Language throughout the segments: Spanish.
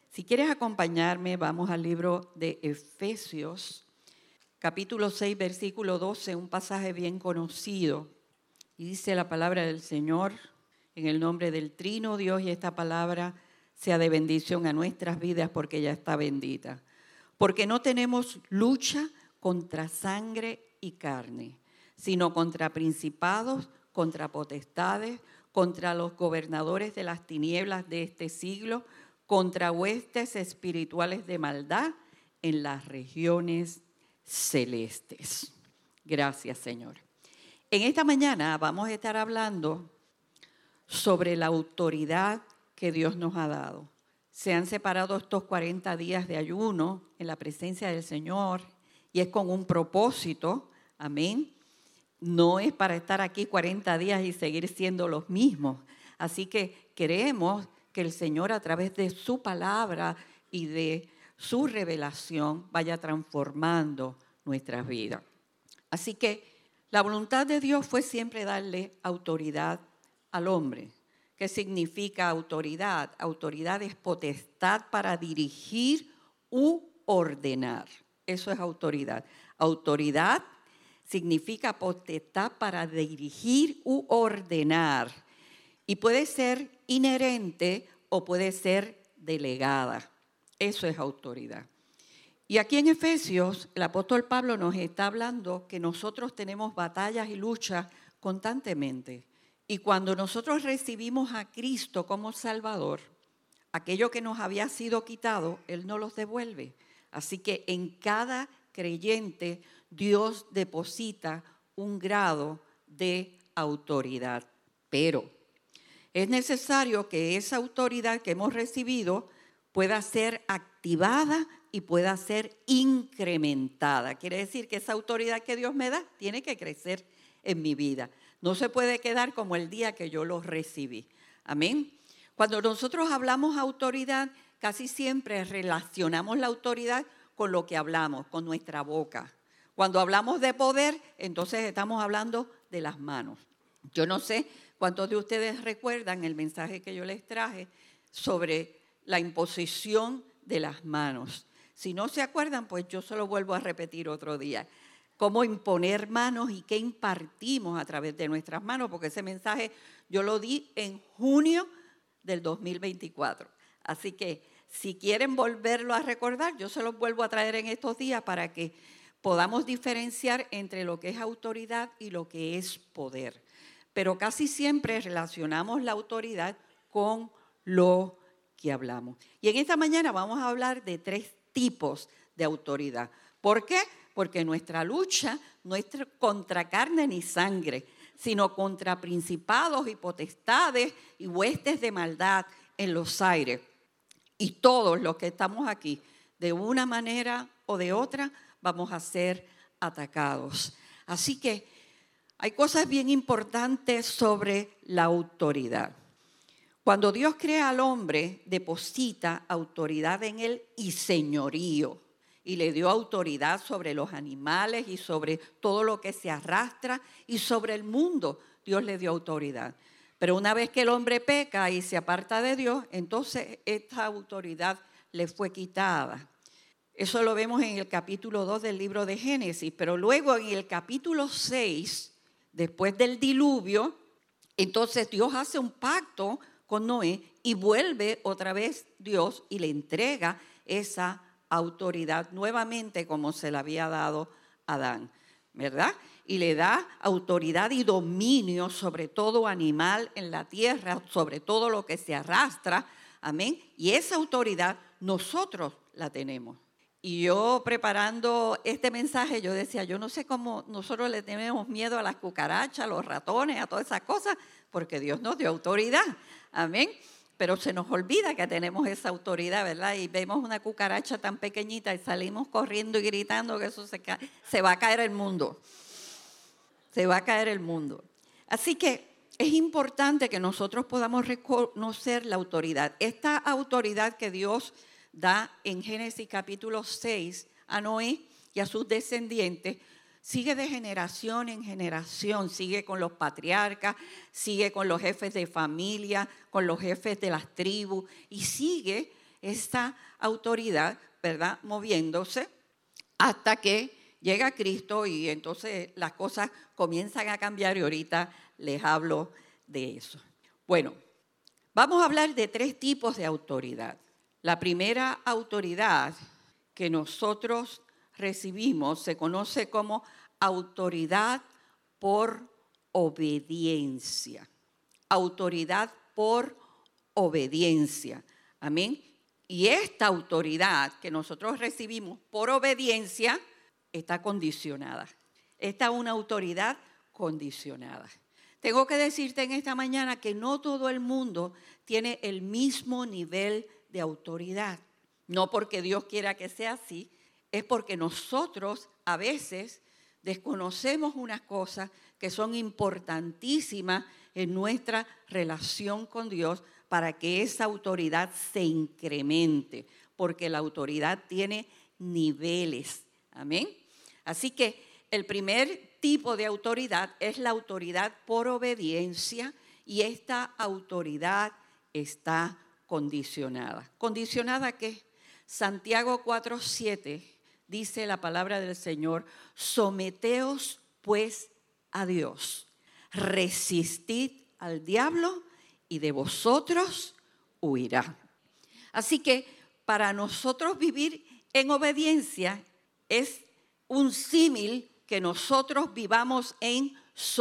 Si quieres acompañarme, vamos al libro de Efesios, capítulo 6, versículo 12, un pasaje bien conocido. Y dice la palabra del Señor, en el nombre del Trino Dios, y esta palabra sea de bendición a nuestras vidas porque ya está bendita. Porque no tenemos lucha contra sangre y carne, sino contra principados, contra potestades, contra los gobernadores de las tinieblas de este siglo, contra huestes espirituales de maldad en las regiones celestes. Gracias, Señor. En esta mañana vamos a estar hablando sobre la autoridad que Dios nos ha dado. Se han separado estos 40 días de ayuno en la presencia del Señor y es con un propósito, amén. No es para estar aquí 40 días y seguir siendo los mismos. Así que queremos que el Señor a través de su palabra y de su revelación vaya transformando nuestras vidas. Así que la voluntad de Dios fue siempre darle autoridad al hombre. ¿Qué significa autoridad? Autoridad es potestad para dirigir u ordenar. Eso es autoridad. Autoridad significa potestad para dirigir u ordenar. Y puede ser inherente o puede ser delegada. Eso es autoridad. Y aquí en Efesios, el apóstol Pablo nos está hablando que nosotros tenemos batallas y luchas constantemente. Y cuando nosotros recibimos a Cristo como Salvador, aquello que nos había sido quitado, Él nos los devuelve. Así que en cada creyente, Dios deposita un grado de autoridad. Pero es necesario que esa autoridad que hemos recibido pueda ser activada y pueda ser incrementada. Quiere decir que esa autoridad que Dios me da tiene que crecer en mi vida. No se puede quedar como el día que yo lo recibí. Amén. Cuando nosotros hablamos autoridad, casi siempre relacionamos la autoridad con lo que hablamos, con nuestra boca. Cuando hablamos de poder, entonces estamos hablando de las manos. Yo no sé cuántos de ustedes recuerdan el mensaje que yo les traje sobre la imposición de las manos. Si no se acuerdan, pues yo se lo vuelvo a repetir otro día. Cómo imponer manos y qué impartimos a través de nuestras manos, porque ese mensaje yo lo di en junio del 2024. Así que si quieren volverlo a recordar, yo se los vuelvo a traer en estos días para que podamos diferenciar entre lo que es autoridad y lo que es poder. Pero casi siempre relacionamos la autoridad con lo que hablamos. Y en esta mañana vamos a hablar de 3 tipos de autoridad. ¿Por qué? Porque nuestra lucha no es contra carne ni sangre, sino contra principados y potestades y huestes de maldad en los aires. Y todos los que estamos aquí, de una manera o de otra, vamos a ser atacados. Así que hay cosas bien importantes sobre la autoridad. Cuando Dios crea al hombre, deposita autoridad en él y señorío. Y le dio autoridad sobre los animales y sobre todo lo que se arrastra y sobre el mundo. Dios le dio autoridad. Pero una vez que el hombre peca y se aparta de Dios, entonces esta autoridad le fue quitada. Eso lo vemos en el capítulo 2 del libro de Génesis. Pero luego en el capítulo 6, después del diluvio, entonces Dios hace un pacto con Noé y vuelve otra vez Dios y le entrega esa autoridad nuevamente como se le había dado a Adán, ¿verdad? Y le da autoridad y dominio sobre todo animal en la tierra, sobre todo lo que se arrastra, amén. Y esa autoridad nosotros la tenemos. Y yo preparando este mensaje, yo decía, yo no sé cómo nosotros le tenemos miedo a las cucarachas, a los ratones, a todas esas cosas, porque Dios nos dio autoridad, amén. Pero se nos olvida que tenemos esa autoridad, ¿verdad? Y vemos una cucaracha tan pequeñita y salimos corriendo y gritando que eso se va a caer el mundo. Se va a caer el mundo. Así que es importante que nosotros podamos reconocer la autoridad. Esta autoridad que Dios da en Génesis capítulo 6 a Noé y a sus descendientes, sigue de generación en generación, sigue con los patriarcas, sigue con los jefes de familia, con los jefes de las tribus y sigue esa autoridad, ¿verdad?, moviéndose hasta que llega Cristo y entonces las cosas comienzan a cambiar y ahorita les hablo de eso. Bueno, vamos a hablar de 3 tipos de autoridad. La primera autoridad que nosotros recibimos se conoce como autoridad por obediencia. Autoridad por obediencia. Amén. Y esta autoridad que nosotros recibimos por obediencia está condicionada. Esta es una autoridad condicionada. Tengo que decirte en esta mañana que no todo el mundo tiene el mismo nivel de autoridad. No porque Dios quiera que sea así, es porque nosotros a veces desconocemos unas cosas que son importantísimas en nuestra relación con Dios para que esa autoridad se incremente, porque la autoridad tiene niveles. Amén. Así que el primer tipo de autoridad es la autoridad por obediencia y esta autoridad está condicionada. ¿Condicionada a qué? Santiago 4:7 dice la palabra del Señor: someteos pues a Dios, resistid al diablo y de vosotros huirá. Así que para nosotros vivir en obediencia es un símil que nosotros vivamos en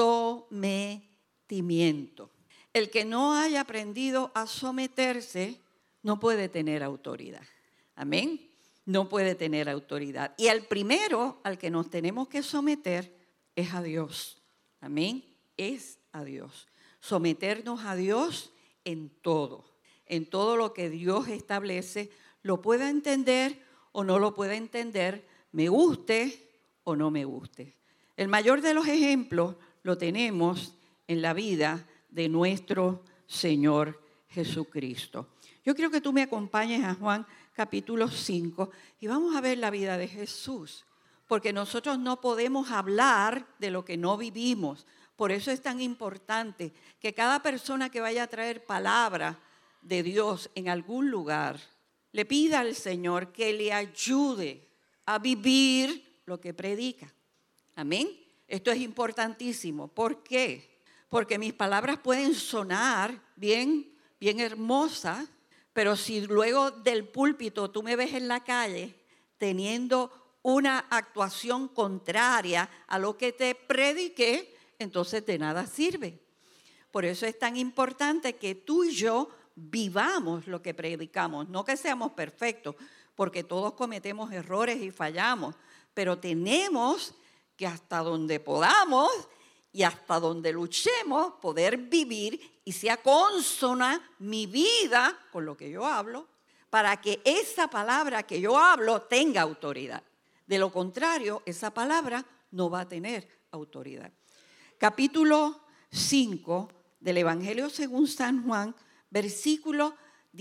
sometimiento. El que no haya aprendido a someterse no puede tener autoridad. Amén. No puede tener autoridad. Y el primero al que nos tenemos que someter es a Dios. Amén. Es a Dios. Someternos a Dios en todo lo que Dios establece, lo pueda entender o no lo pueda entender, me guste o no me guste. El mayor de los ejemplos lo tenemos en la vida de nuestro Señor Jesucristo. Yo quiero que tú me acompañes a Juan capítulo 5 y vamos a ver la vida de Jesús, porque nosotros no podemos hablar de lo que no vivimos. Por eso es tan importante que cada persona que vaya a traer palabra de Dios en algún lugar, le pida al Señor que le ayude a vivir lo que predica. Amén. Esto es importantísimo. ¿Por qué? Porque mis palabras pueden sonar bien hermosas, pero si luego del púlpito tú me ves en la calle teniendo una actuación contraria a lo que te prediqué, entonces de nada sirve. Por eso es tan importante que tú y yo vivamos lo que predicamos, no que seamos perfectos, porque todos cometemos errores y fallamos, pero tenemos que hasta donde podamos y hasta donde luchemos poder vivir y sea consona mi vida con lo que yo hablo, para que esa palabra que yo hablo tenga autoridad. De lo contrario, esa palabra no va a tener autoridad. Capítulo 5 del Evangelio según San Juan, versículo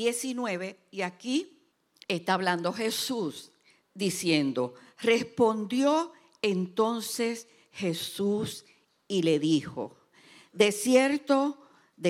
19, y aquí está hablando Jesús diciendo: respondió entonces Jesús y le dijo: de cierto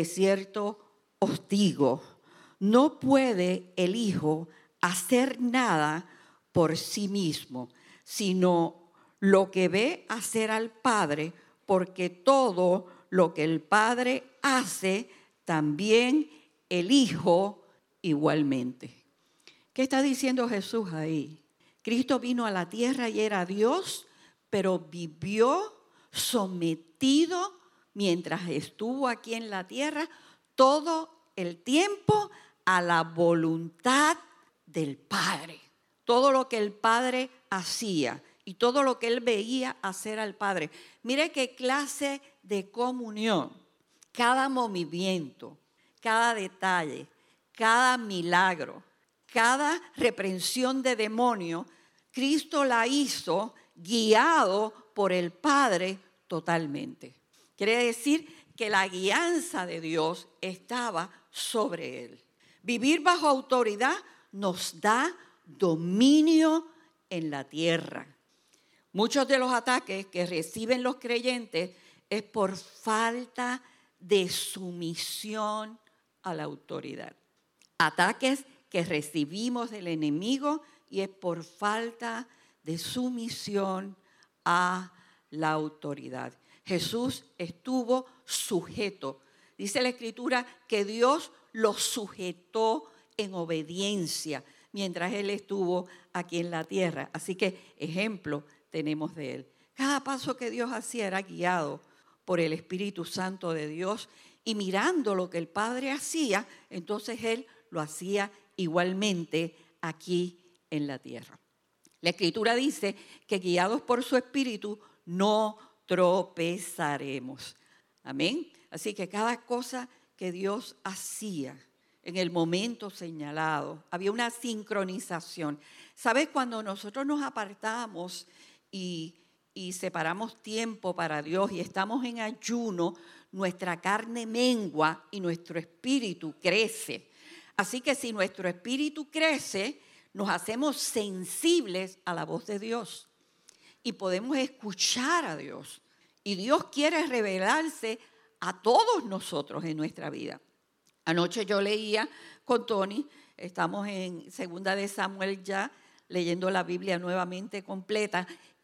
os digo, no puede el Hijo hacer nada por sí mismo, sino lo que ve hacer al Padre, porque todo lo que el Padre hace, también el Hijo igualmente. ¿Qué está diciendo Jesús ahí? Cristo vino a la tierra y era Dios, pero vivió sometido mientras estuvo aquí en la tierra todo el tiempo a la voluntad del Padre. Todo lo que el Padre hacía y todo lo que él veía hacer al Padre. Mire qué clase de comunión. Cada movimiento, cada detalle, cada milagro, cada reprensión de demonio, Cristo la hizo guiado por el Padre totalmente. Quiere decir que la guianza de Dios estaba sobre él. Vivir bajo autoridad nos da dominio en la tierra. Muchos de los ataques que reciben los creyentes es por falta de sumisión a la autoridad. Ataques que recibimos del enemigo y es por falta de sumisión a la autoridad. Jesús estuvo sujeto. Dice la Escritura que Dios lo sujetó en obediencia mientras Él estuvo aquí en la tierra. Así que ejemplo tenemos de Él. Cada paso que Dios hacía era guiado por el Espíritu Santo de Dios y mirando lo que el Padre hacía, entonces Él lo hacía igualmente aquí en la tierra. La Escritura dice que guiados por su Espíritu no tropezaremos. Amén. Así que cada cosa que Dios hacía en el momento señalado, había una sincronización. ¿Sabes? Cuando nosotros nos apartamos y separamos tiempo para Dios y estamos en ayuno, nuestra carne mengua y nuestro espíritu crece. Así que si nuestro espíritu crece, nos hacemos sensibles a la voz de Dios y podemos escuchar a Dios. Y Dios quiere revelarse a todos nosotros en nuestra vida. Anoche yo leía con Tony, estamos en 2 de Samuel ya, leyendo la Biblia nuevamente completa,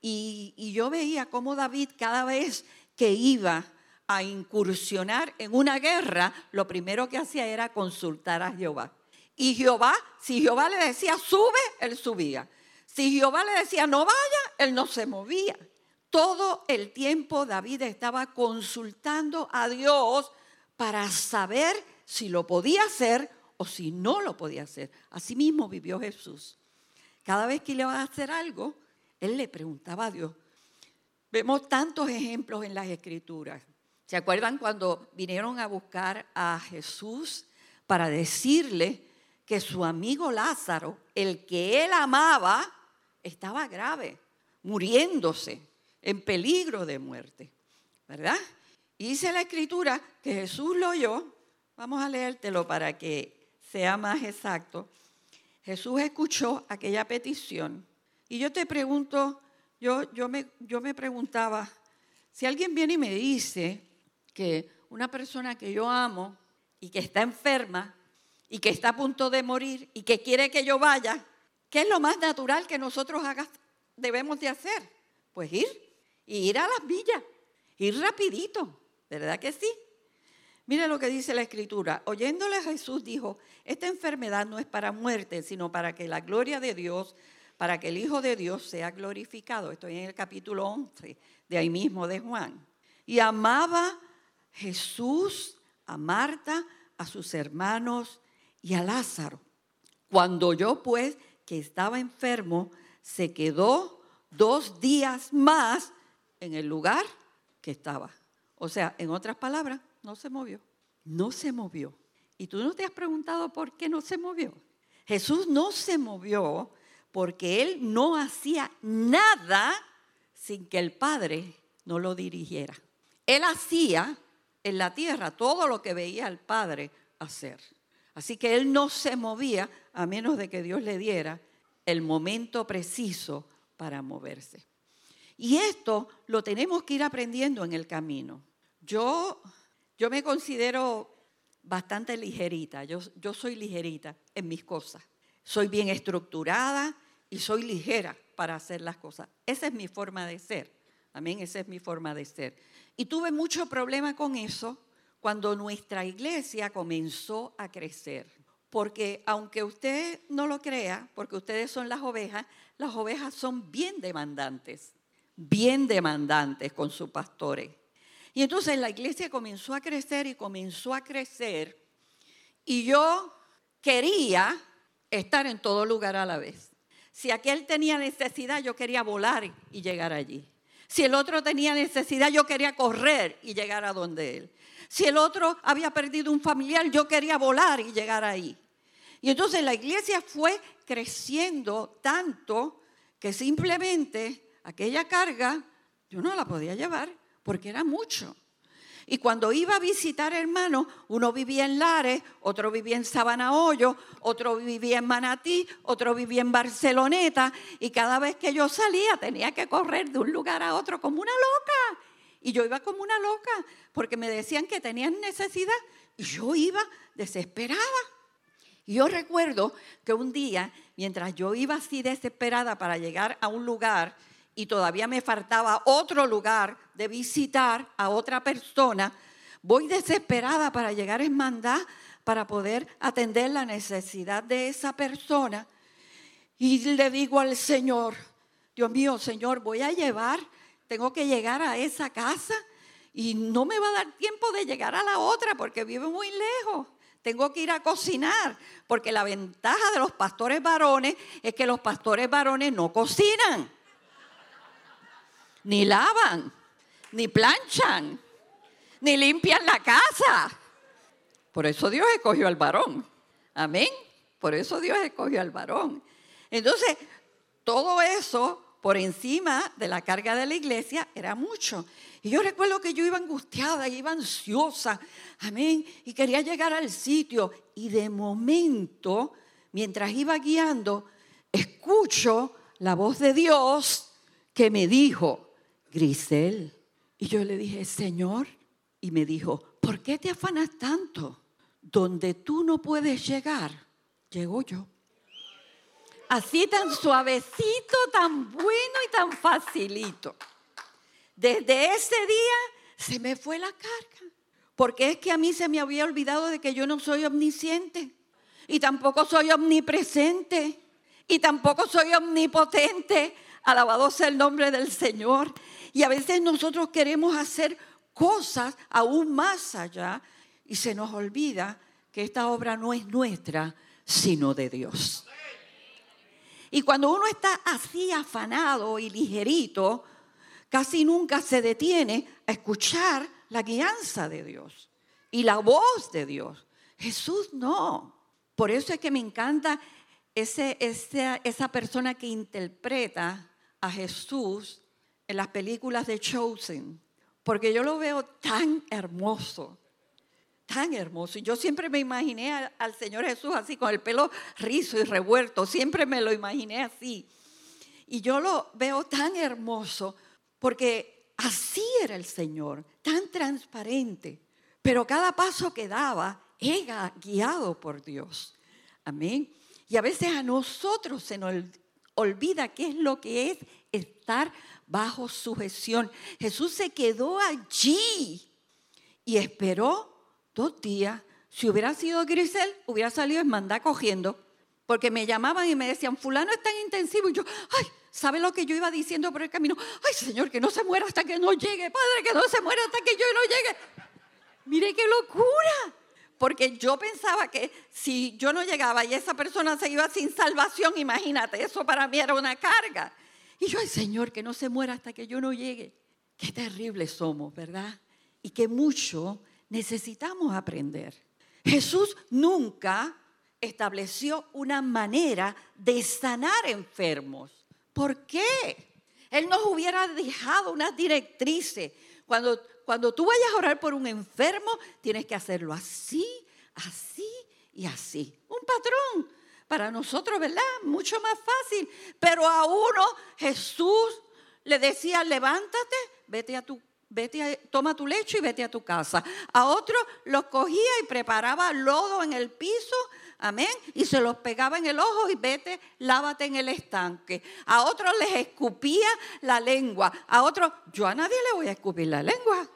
y yo veía cómo David cada vez que iba a incursionar en una guerra, lo primero que hacía era consultar a Jehová. Y Jehová, si Jehová le decía sube, él subía. Si Jehová le decía no vaya, él no se movía. Todo el tiempo David estaba consultando a Dios para saber si lo podía hacer o si no lo podía hacer. Así mismo vivió Jesús. Cada vez que le iba a hacer algo, él le preguntaba a Dios. Vemos tantos ejemplos en las Escrituras. ¿Se acuerdan cuando vinieron a buscar a Jesús para decirle que su amigo Lázaro, el que él amaba, estaba grave, muriéndose, en peligro de muerte? ¿Verdad? Y dice la Escritura que Jesús lo oyó. Vamos a leértelo para que sea más exacto. Jesús escuchó aquella petición. Y yo te pregunto, yo me preguntaba, si alguien viene y me dice que una persona que yo amo y que está enferma y que está a punto de morir y que quiere que yo vaya, ¿qué es lo más natural que nosotros debemos de hacer? Pues ir a las villas, ir rapidito, ¿verdad que sí? Mire lo que dice la Escritura. Oyéndole a Jesús dijo, esta enfermedad no es para muerte, sino para que la gloria de Dios, para que el Hijo de Dios sea glorificado. Estoy en el capítulo 11, de ahí mismo de Juan. Y amaba Jesús a Marta, a sus hermanos y a Lázaro. Cuando oyó pues que estaba enfermo, se quedó 2 días más en el lugar que estaba. O sea, en otras palabras, no se movió. No se movió. ¿Y tú no te has preguntado por qué no se movió? Jesús no se movió porque Él no hacía nada sin que el Padre no lo dirigiera. Él hacía en la tierra todo lo que veía al Padre hacer. Así que Él no se movía a menos de que Dios le diera el momento preciso para moverse. Y esto lo tenemos que ir aprendiendo en el camino. Yo me considero bastante ligerita. Yo soy ligerita en mis cosas. Soy bien estructurada y soy ligera para hacer las cosas. Esa es mi forma de ser. Amén, esa es mi forma de ser. Y tuve mucho problema con eso cuando nuestra iglesia comenzó a crecer. Porque aunque usted no lo crea, porque ustedes son las ovejas son bien demandantes con sus pastores. Y entonces la iglesia comenzó a crecer y yo quería estar en todo lugar a la vez. Si aquel tenía necesidad, yo quería volar y llegar allí. Si el otro tenía necesidad, yo quería correr y llegar a donde él. Si el otro había perdido un familiar, yo quería volar y llegar ahí. Y entonces la iglesia fue creciendo tanto que simplemente aquella carga yo no la podía llevar porque era mucho. Y cuando iba a visitar hermanos, uno vivía en Lares, otro vivía en Sabana Hoyo, otro vivía en Manatí, otro vivía en Barceloneta, y cada vez que yo salía tenía que correr de un lugar a otro como una loca. Y yo iba como una loca porque me decían que tenían necesidad y yo iba desesperada. Y yo recuerdo que un día, mientras yo iba así desesperada para llegar a un lugar y todavía me faltaba otro lugar de visitar a otra persona, voy desesperada para llegar a Hermandad para poder atender la necesidad de esa persona. Y le digo al Señor, Dios mío, Señor, tengo que llegar a esa casa y no me va a dar tiempo de llegar a la otra porque vive muy lejos. Tengo que ir a cocinar, porque la ventaja de los pastores varones es que los pastores varones no cocinan, ni lavan, ni planchan, ni limpian la casa. Por eso Dios escogió al varón. Amén. Por eso Dios escogió al varón. Entonces, todo eso por encima de la carga de la iglesia era mucho. Y yo recuerdo que yo iba angustiada, iba ansiosa, amén, y quería llegar al sitio. Y de momento, mientras iba guiando, escucho la voz de Dios que me dijo, Grisel. Y yo le dije, Señor, y me dijo, ¿por qué te afanas tanto? Donde tú no puedes llegar, llego yo. Así tan suavecito, tan bueno y tan facilito. Desde ese día se me fue la carga. Porque es que a mí se me había olvidado de que yo no soy omnisciente. Y tampoco soy omnipresente. Y tampoco soy omnipotente. Alabado sea el nombre del Señor. Y a veces nosotros queremos hacer cosas aún más allá. Y se nos olvida que esta obra no es nuestra, sino de Dios. Y cuando uno está así afanado y ligerito, casi nunca se detiene a escuchar la guianza de Dios y la voz de Dios. Jesús no. Por eso es que me encanta esa persona que interpreta a Jesús en las películas de Chosen. Porque yo lo veo tan hermoso. Tan hermoso. Y yo siempre me imaginé al Señor Jesús así, con el pelo rizo y revuelto. Siempre me lo imaginé así. Y yo lo veo tan hermoso porque así era el Señor, tan transparente. Pero cada paso que daba era guiado por Dios. Amén. Y a veces a nosotros se nos olvida qué es lo que es estar bajo sujeción. Jesús se quedó allí y esperó 2 días. Si hubiera sido Grisel, hubiera salido en Hermandad cogiendo, porque me llamaban y me decían, fulano es tan intensivo. Y yo, ay, ¿sabe lo que yo iba diciendo por el camino? Ay, Señor, que no se muera hasta que no llegue. Padre, que no se muera hasta que yo no llegue. Mire qué locura. Porque yo pensaba que si yo no llegaba y esa persona se iba sin salvación, imagínate, eso para mí era una carga. Y yo, ay, Señor, que no se muera hasta que yo no llegue. Qué terribles somos, ¿verdad? Y qué mucho necesitamos aprender. Jesús nunca estableció una manera de sanar enfermos. ¿Por qué? Él nos hubiera dejado unas directrices. Cuando tú vayas a orar por un enfermo, tienes que hacerlo así, así y así. Un patrón para nosotros, ¿verdad? Mucho más fácil. Pero a uno Jesús le decía, levántate, toma tu lecho y vete a tu casa. A otros los cogía y preparaba lodo en el piso, amén, y se los pegaba en el ojo y vete, lávate en el estanque. A otros les escupía la lengua. A otros, yo a nadie le voy a escupir la lengua.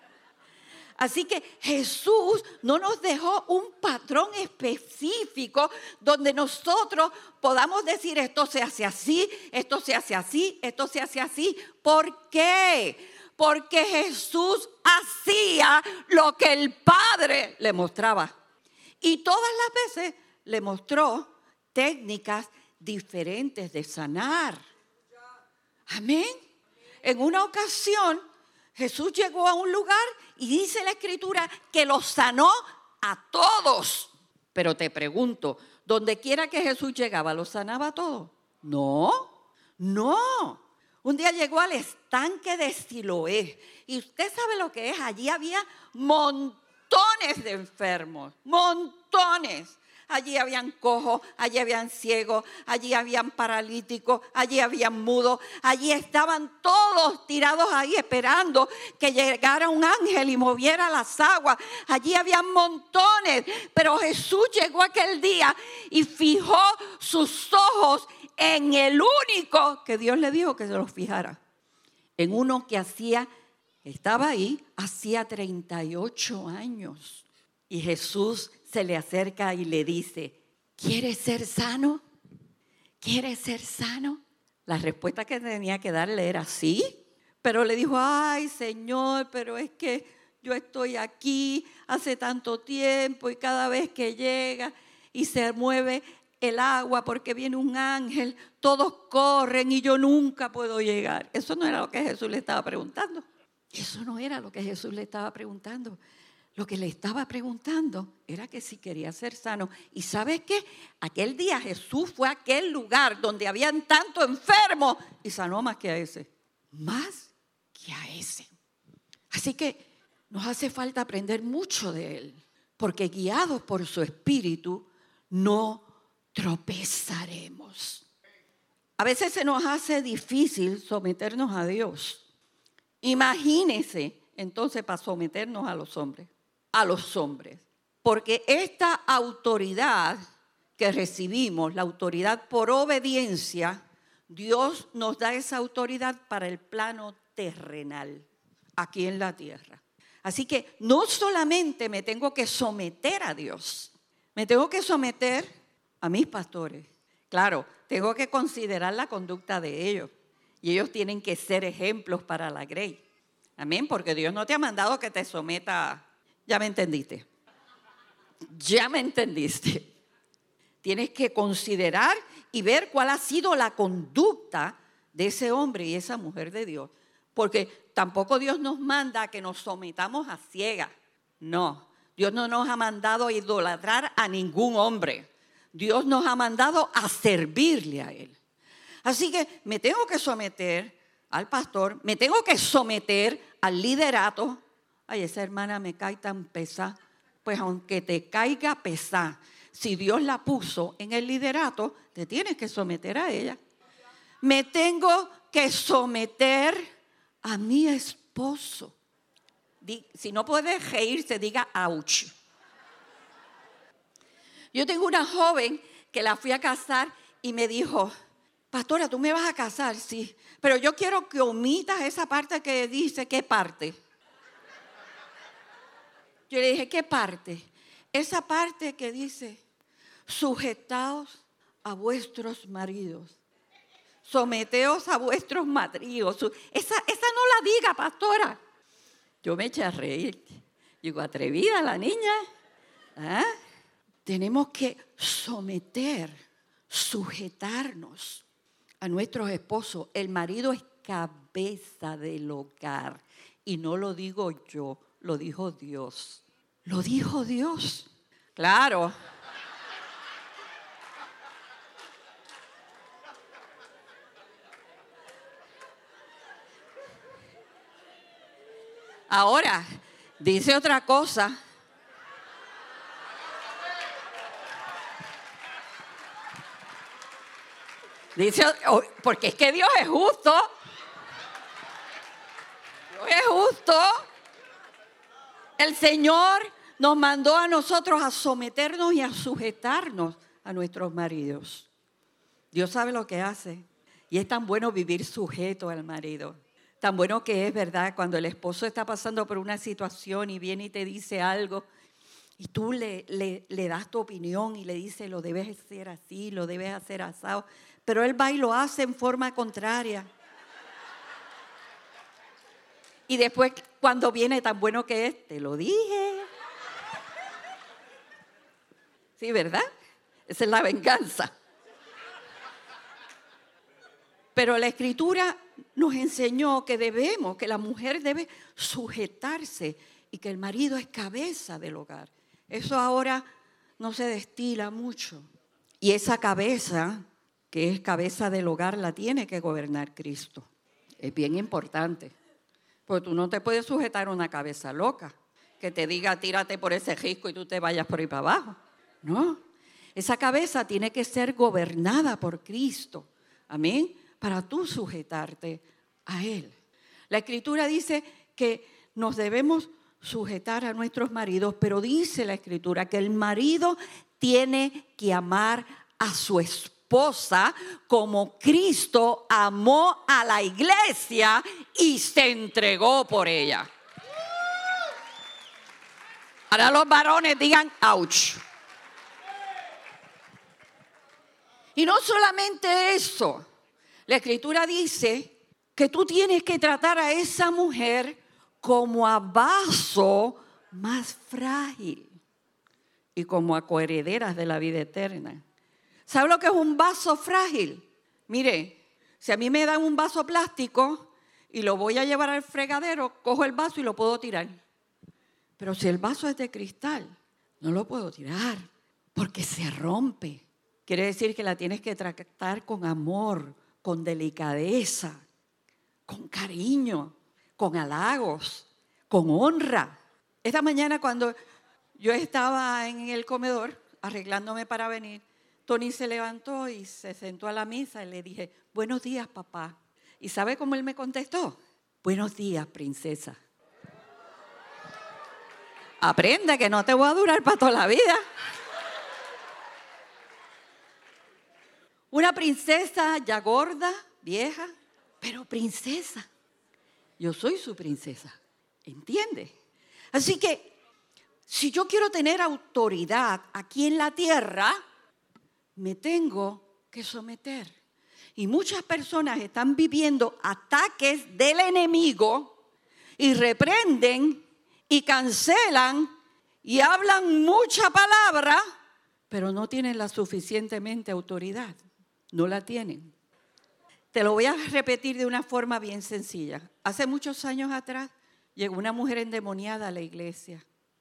Así que Jesús no nos dejó un patrón específico donde nosotros podamos decir esto se hace así, esto se hace así, esto se hace así. ¿Por qué? Porque Jesús hacía lo que el Padre le mostraba. Y todas las veces le mostró técnicas diferentes de sanar. Amén. En una ocasión, Jesús llegó a un lugar y dice la Escritura que los sanó a todos. Pero te pregunto, ¿donde quiera que Jesús llegaba, los sanaba a todos? No, no. Un día llegó al estanque de Siloé y usted sabe lo que es. Allí había montones de enfermos, montones. Allí habían cojos, allí habían ciegos, allí habían paralíticos, allí habían mudos. Allí estaban todos tirados ahí esperando que llegara un ángel y moviera las aguas. Allí habían montones, pero Jesús llegó aquel día y fijó sus ojos en el único que Dios le dijo que se los fijara. En uno que estaba ahí hacía 38 años. Y Jesús se le acerca y le dice, ¿quieres ser sano? ¿Quieres ser sano? La respuesta que tenía que darle era sí. Pero le dijo, ay Señor, pero es que yo estoy aquí hace tanto tiempo y cada vez que llega y se mueve el agua porque viene un ángel, todos corren y yo nunca puedo llegar. Eso no era lo que Jesús le estaba preguntando. Eso no era lo que Jesús le estaba preguntando. Lo que le estaba preguntando era que si quería ser sano. ¿Y sabes qué? Aquel día Jesús fue a aquel lugar donde habían tanto enfermos y sanó más que a ese. Más que a ese. Así que nos hace falta aprender mucho de Él. Porque guiados por su Espíritu no tropezaremos. A veces se nos hace difícil someternos a Dios. Imagínense entonces para someternos a los hombres. Porque esta autoridad que recibimos, la autoridad por obediencia, Dios nos da esa autoridad para el plano terrenal, aquí en la tierra. Así que no solamente me tengo que someter a Dios, me tengo que someter a mis pastores. Claro, tengo que considerar la conducta de ellos y ellos tienen que ser ejemplos para la grey. Amén, porque Dios no te ha mandado que te someta. Ya me entendiste. Ya me entendiste. Tienes que considerar y ver cuál ha sido la conducta de ese hombre y esa mujer de Dios. Porque tampoco Dios nos manda a que nos sometamos a ciegas. No, Dios no nos ha mandado a idolatrar a ningún hombre. Dios nos ha mandado a servirle a Él. Así que me tengo que someter al pastor, me tengo que someter al liderato. Ay, esa hermana me cae tan pesada. Pues aunque te caiga pesada, si Dios la puso en el liderato, te tienes que someter a ella. Me tengo que someter a mi esposo. Si no puede reírse, diga ouch. Yo tengo una joven que la fui a casar y me dijo, pastora, ¿tú me vas a casar? Sí, pero yo quiero que omitas esa parte que dice, ¿qué parte? Yo le dije, ¿qué parte? Esa parte que dice, sujetaos a vuestros maridos. Someteos a vuestros maridos. Esa no la diga, pastora. Yo me eché a reír. Digo, atrevida la niña. ¿Ah? Tenemos que sujetarnos a nuestros esposos. El marido es cabeza del hogar. Y no lo digo yo, lo dijo Dios. Lo dijo Dios. Claro. Ahora, dice otra cosa. Dice, porque es que Dios es justo. Dios es justo. El Señor nos mandó a nosotros a someternos y a sujetarnos a nuestros maridos. Dios sabe lo que hace. Y es tan bueno vivir sujeto al marido. Tan bueno que es, ¿verdad? Cuando el esposo está pasando por una situación y viene y te dice algo y tú le das tu opinión y le dices, lo debes hacer así, lo debes hacer asado. Pero él va y lo hace en forma contraria. Y después, cuando viene, tan bueno que es, te lo dije. Sí, ¿verdad? Esa es la venganza. Pero la Escritura nos enseñó que la mujer debe sujetarse y que el marido es cabeza del hogar. Eso ahora no se destila mucho. Y esa cabeza, que es cabeza del hogar, la tiene que gobernar Cristo. Es bien importante. Porque tú no te puedes sujetar a una cabeza loca que te diga tírate por ese risco y tú te vayas por ahí para abajo. No. Esa cabeza tiene que ser gobernada por Cristo. Amén. Para tú sujetarte a Él. La Escritura dice que nos debemos sujetar a nuestros maridos, pero dice la Escritura que el marido tiene que amar a su esposa como Cristo amó a la iglesia y se entregó por ella. Ahora los varones digan ouch. Y no solamente eso, la Escritura dice que tú tienes que tratar a esa mujer como a vaso más frágil y como a coherederas de la vida eterna. ¿Sabe lo que es un vaso frágil? Mire, si a mí me dan un vaso plástico y lo voy a llevar al fregadero, cojo el vaso y lo puedo tirar. Pero si el vaso es de cristal, no lo puedo tirar porque se rompe. Quiere decir que la tienes que tratar con amor, con delicadeza, con cariño, con halagos, con honra. Esta mañana cuando yo estaba en el comedor arreglándome para venir, Tony se levantó y se sentó a la mesa y le dije, buenos días, papá. ¿Y sabe cómo él me contestó? Buenos días, princesa. Aprende que no te voy a durar para toda la vida. Una princesa ya gorda, vieja, pero princesa. Yo soy su princesa, ¿entiende? Así que si yo quiero tener autoridad aquí en la tierra, me tengo que someter. Y muchas personas están viviendo ataques del enemigo y reprenden y cancelan y hablan mucha palabra, pero no tienen la suficientemente autoridad. No la tienen. Te lo voy a repetir de una forma bien sencilla. Hace muchos años atrás llegó una mujer endemoniada a la iglesia.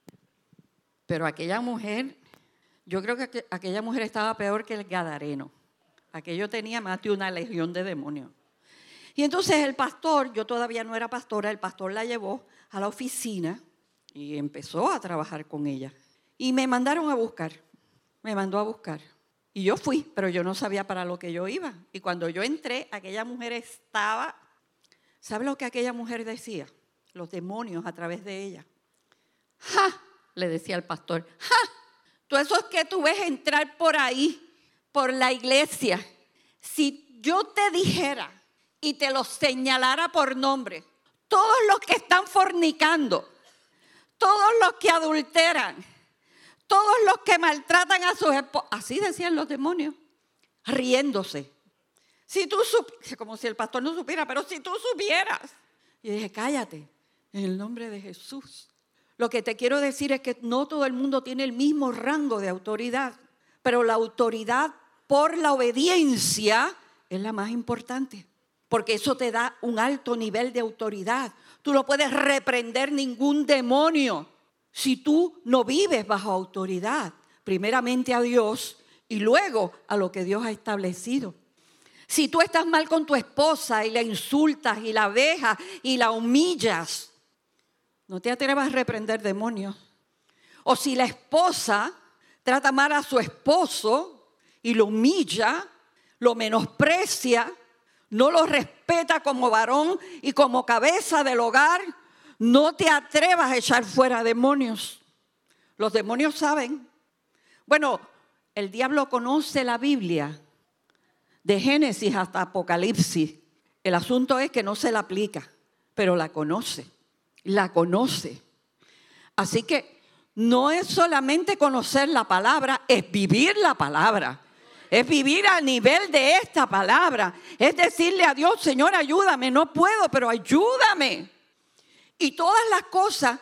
Pero aquella mujer, yo creo que aquella mujer estaba peor que el gadareno. Aquello tenía más de una legión de demonios. Y entonces el pastor, yo todavía no era pastora, el pastor la llevó a la oficina y empezó a trabajar con ella. Y me mandaron a buscar, me mandó a buscar. Y yo fui, pero yo no sabía para lo que yo iba. Y cuando yo entré, aquella mujer estaba, ¿sabe lo que aquella mujer decía? Los demonios a través de ella. ¡Ja! Le decía al pastor, ¡ja! Tú eso es que tú ves entrar por ahí, por la iglesia. Si yo te dijera y te los señalara por nombre, todos los que están fornicando, todos los que adulteran, todos los que maltratan a sus esposas, así decían los demonios, riéndose. Si tú supieras, como si el pastor no supiera, pero si tú supieras. Y dije, cállate, en el nombre de Jesús. Lo que te quiero decir es que no todo el mundo tiene el mismo rango de autoridad, pero la autoridad por la obediencia es la más importante, porque eso te da un alto nivel de autoridad. Tú no puedes reprender ningún demonio si tú no vives bajo autoridad, primeramente a Dios y luego a lo que Dios ha establecido. Si tú estás mal con tu esposa y la insultas y la vejas y la humillas, no te atrevas a reprender demonios. O si la esposa trata mal a su esposo y lo humilla, lo menosprecia, no lo respeta como varón y como cabeza del hogar, no te atrevas a echar fuera demonios. Los demonios saben. Bueno, el diablo conoce la Biblia de Génesis hasta Apocalipsis. El asunto es que no se la aplica, pero la conoce. La conoce. Así que no es solamente conocer la palabra, es vivir la palabra. Es vivir al nivel de esta palabra. Es decirle a Dios, Señor, ayúdame. No puedo, pero ayúdame. Y todas las cosas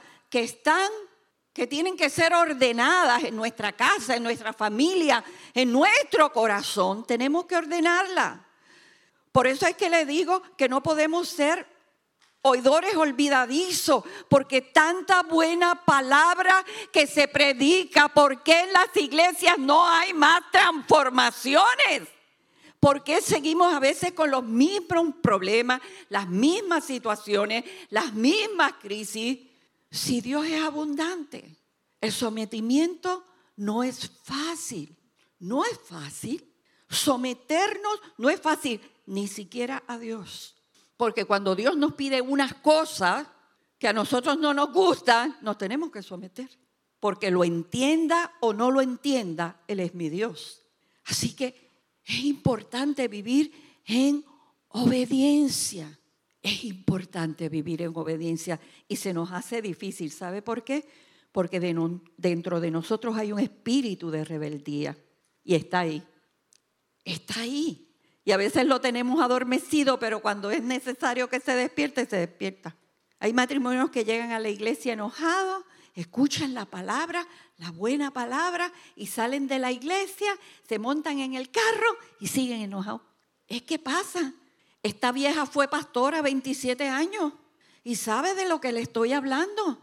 que tienen que ser ordenadas en nuestra casa, en nuestra familia, en nuestro corazón, tenemos que ordenarlas. Por eso es que le digo que no podemos ser oidores olvidadizos, porque tanta buena palabra que se predica, ¿por qué en las iglesias no hay más transformaciones? ¿Por qué seguimos a veces con los mismos problemas, las mismas situaciones, las mismas crisis? Si Dios es abundante, el sometimiento no es fácil, no es fácil. Someternos no es fácil, ni siquiera a Dios. Porque cuando Dios nos pide unas cosas que a nosotros no nos gustan, nos tenemos que someter. Porque lo entienda o no lo entienda, Él es mi Dios. Así que es importante vivir en obediencia. Es importante vivir en obediencia y se nos hace difícil. ¿Sabe por qué? Porque dentro de nosotros hay un espíritu de rebeldía y está ahí. Está ahí. Y a veces lo tenemos adormecido, pero cuando es necesario que se despierte, se despierta. Hay matrimonios que llegan a la iglesia enojados, escuchan la palabra, la buena palabra, y salen de la iglesia, se montan en el carro y siguen enojados. Es que pasa. Esta vieja fue pastora 27 años y sabe de lo que le estoy hablando.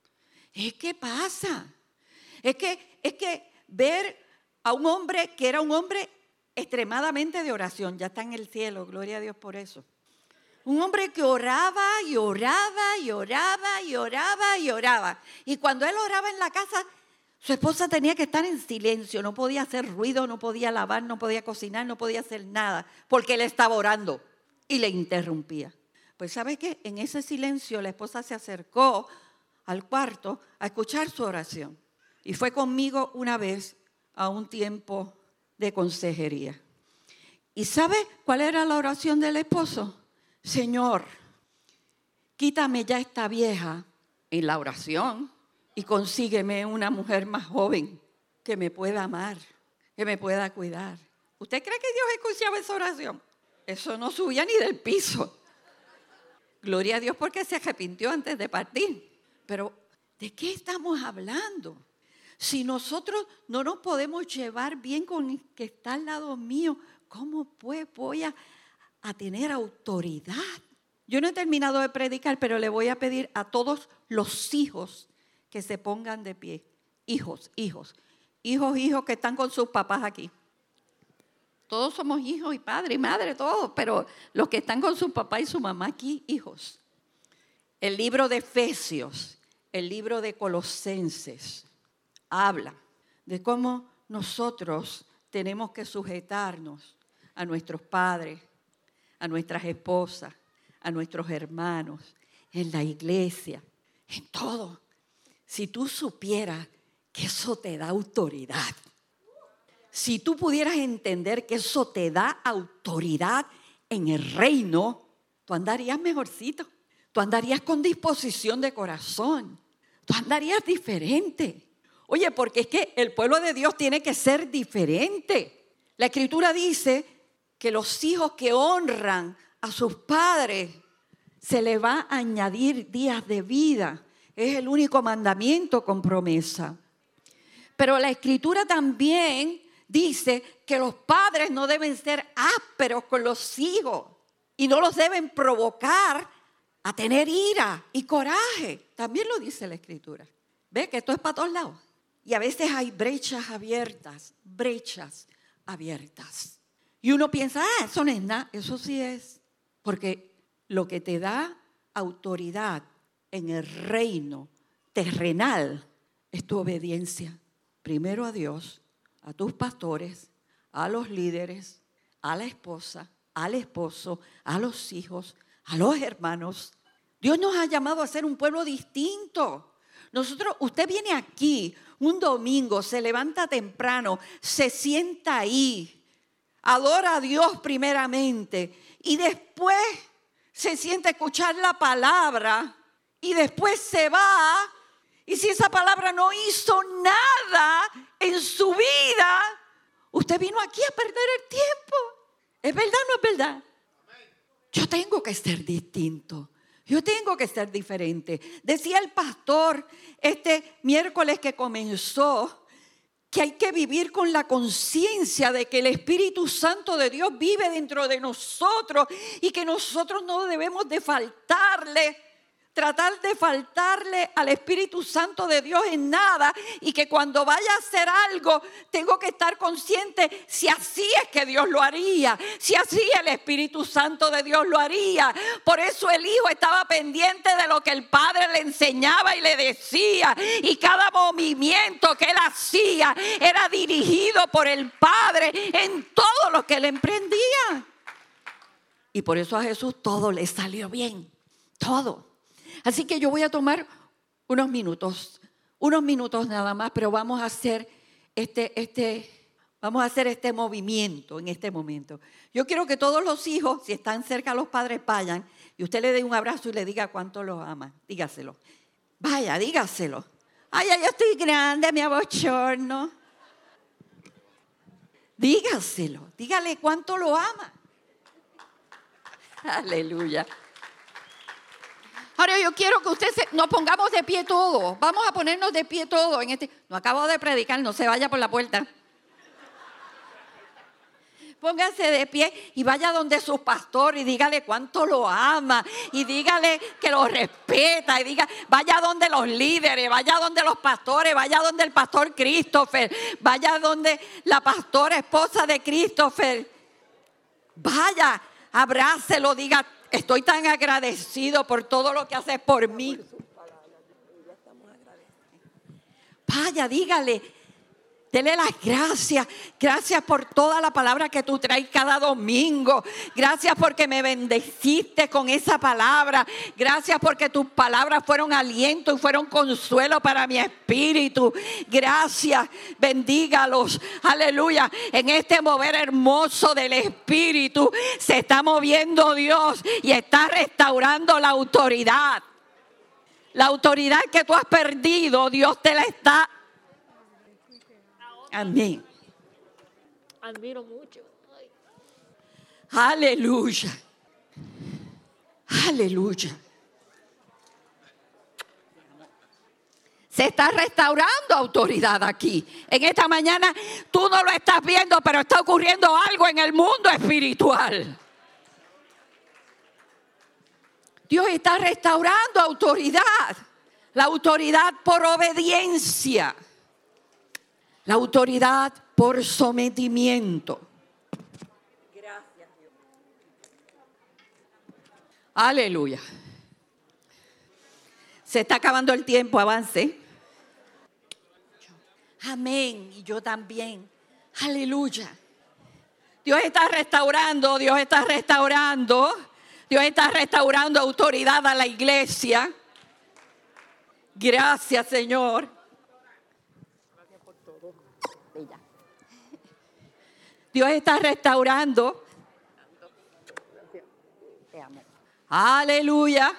Es que pasa. Es que ver a un hombre que era un hombre extremadamente de oración, ya está en el cielo, gloria a Dios por eso. Un hombre que oraba y oraba y oraba y oraba y oraba. Y cuando él oraba en la casa, su esposa tenía que estar en silencio, no podía hacer ruido, no podía lavar, no podía cocinar, no podía hacer nada, porque él estaba orando y le interrumpía. Pues ¿sabe qué? En ese silencio la esposa se acercó al cuarto a escuchar su oración. Y fue conmigo una vez a un tiempo de consejería. ¿Y sabe cuál era la oración del esposo? Señor, quítame ya esta vieja en la oración y consígueme una mujer más joven que me pueda amar, que me pueda cuidar. ¿Usted cree que Dios escuchaba esa oración? Eso no subía ni del piso. Gloria a Dios porque se arrepintió antes de partir. Pero, ¿de qué estamos hablando? Si nosotros no nos podemos llevar bien con el que está al lado mío, ¿cómo pues voy a tener autoridad? Yo no he terminado de predicar, pero le voy a pedir a todos los hijos que se pongan de pie. Hijos que están con sus papás aquí. Todos somos hijos y padre y madre, todos, pero los que están con su papá y su mamá aquí, hijos. El libro de Efesios, el libro de Colosenses, habla de cómo nosotros tenemos que sujetarnos a nuestros padres, a nuestras esposas, a nuestros hermanos, en la iglesia, en todo. Si tú supieras que eso te da autoridad, si tú pudieras entender que eso te da autoridad en el reino, tú andarías mejorcito, tú andarías con disposición de corazón, tú andarías diferente. Oye, porque es que el pueblo de Dios tiene que ser diferente. La Escritura dice que los hijos que honran a sus padres se les va a añadir días de vida. Es el único mandamiento con promesa. Pero la Escritura también dice que los padres no deben ser ásperos con los hijos y no los deben provocar a tener ira y coraje. También lo dice la Escritura. ¿Ve que esto es para todos lados? Y a veces hay brechas abiertas. Y uno piensa, eso no es nada. Eso sí es. Porque lo que te da autoridad en el reino terrenal es tu obediencia. Primero a Dios, a tus pastores, a los líderes, a la esposa, al esposo, a los hijos, a los hermanos. Dios nos ha llamado a ser un pueblo distinto. Usted viene aquí un domingo, se levanta temprano, se sienta ahí, adora a Dios primeramente y después se sienta a escuchar la palabra y después se va. Y si esa palabra no hizo nada en su vida, usted vino aquí a perder el tiempo. ¿Es verdad o no es verdad? Yo tengo que ser distinto. Yo tengo que ser diferente. Decía el pastor este miércoles que comenzó que hay que vivir con la conciencia de que el Espíritu Santo de Dios vive dentro de nosotros y que nosotros no debemos de faltarle tratar de faltarle al Espíritu Santo de Dios en nada, y que cuando vaya a hacer algo tengo que estar consciente si así es que Dios lo haría, si así el Espíritu Santo de Dios lo haría. Por eso el Hijo estaba pendiente de lo que el Padre le enseñaba y le decía, y cada movimiento que él hacía era dirigido por el Padre en todo lo que él emprendía. Y por eso a Jesús todo le salió bien, todo. Así que yo voy a tomar unos minutos nada más, pero vamos a hacer este movimiento en este momento. Yo quiero que todos los hijos, si están cerca los padres, vayan y usted le dé un abrazo y le diga cuánto los ama. Dígaselo. Vaya, dígaselo. Ay, yo estoy grande, me abochorno. Dígaselo, dígale cuánto lo ama. Aleluya. Ahora yo quiero que nos pongamos de pie todos. Vamos a ponernos de pie todos. No acabo de predicar, no se vaya por la puerta. Póngase de pie y vaya donde su pastor y dígale cuánto lo ama. Y dígale que lo respeta. Y vaya donde los líderes, vaya donde los pastores, vaya donde el pastor Christopher, vaya donde la pastora esposa de Christopher. Vaya, abrácelo, diga: estoy tan agradecido por todo lo que haces por mí. Vaya, dígale, dele las gracias. Gracias por toda la palabra que tú traes cada domingo. Gracias porque me bendeciste con esa palabra. Gracias porque tus palabras fueron aliento y fueron consuelo para mi espíritu. Gracias, bendígalos. Aleluya. En este mover hermoso del espíritu se está moviendo Dios y está restaurando la autoridad. La autoridad que tú has perdido, Dios te la está. Amén. Admiro mucho. Ay. Aleluya. Aleluya. Se está restaurando autoridad aquí. En esta mañana tú no lo estás viendo, pero está ocurriendo algo en el mundo espiritual. Dios está restaurando autoridad. La autoridad por obediencia. La autoridad por sometimiento. Gracias, Dios. Aleluya. Se está acabando el tiempo, avance. Amén. Y yo también. Aleluya. Dios está restaurando, Dios está restaurando. Dios está restaurando autoridad a la iglesia. Gracias, Señor. Gracias por todo. Dios está restaurando. Te amo. Aleluya.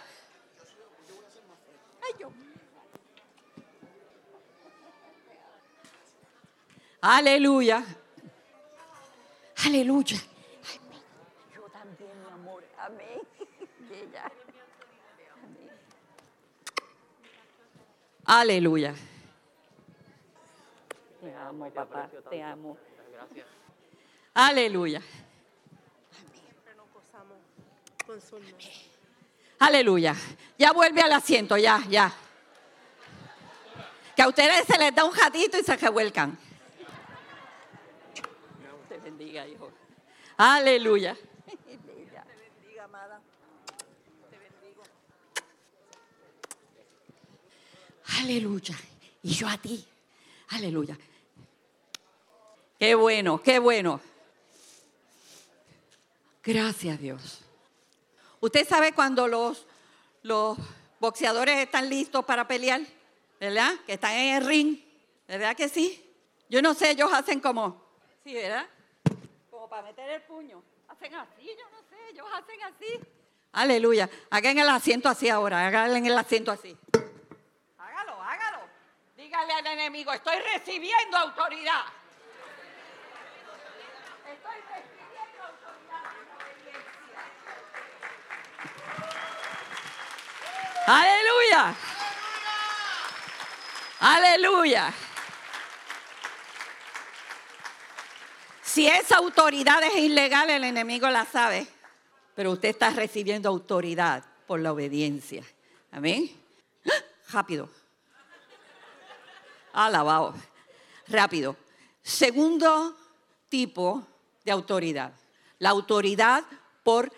Ay, Dios mío. Aleluya. Aleluya. Amén. Yo también, mi amor. Amén. Ella. Amén. Aleluya. Te amo, papá. Te amo. Gracias. Aleluya. Siempre nos gozamos con su nombre. Aleluya. Ya vuelve al asiento, ya. Que a ustedes se les da un ratito y se revuelcan. Te bendiga, hijo. Aleluya. Te bendiga, amada. Te bendigo. Aleluya. Y yo a ti. Aleluya. Qué bueno, qué bueno. Gracias, Dios. Usted sabe cuando los boxeadores están listos para pelear, ¿verdad? Que están en el ring, ¿verdad que sí? Yo no sé, ellos hacen como, sí, ¿verdad? Como para meter el puño. Hacen así, yo no sé, ellos hacen así. Aleluya. Hagan el asiento así ahora, hagan el asiento así. Hágalo. Dígale al enemigo, estoy recibiendo autoridad. Estoy recibiendo autoridad en obediencia. Aleluya. Aleluya. Si esa autoridad es ilegal, el enemigo la sabe. Pero usted está recibiendo autoridad por la obediencia. Amén. Rápido. Alabado. Rápido. Segundo tipo de autoridad. La autoridad por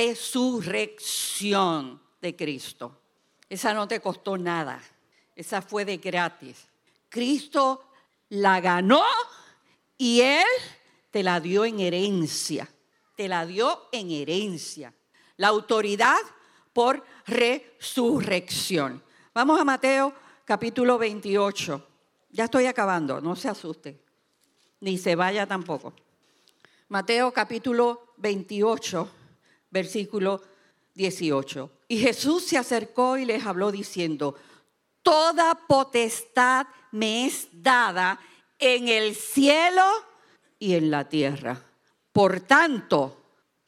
resurrección de Cristo. Esa no te costó nada. Esa fue de gratis. Cristo la ganó y Él te la dio en herencia. Te la dio en herencia. La autoridad por resurrección. Vamos a Mateo capítulo 28. Ya estoy acabando, no se asuste. Ni se vaya tampoco. Mateo capítulo 28, versículo 18. Y Jesús se acercó y les habló diciendo: toda potestad me es dada en el cielo y en la tierra. Por tanto,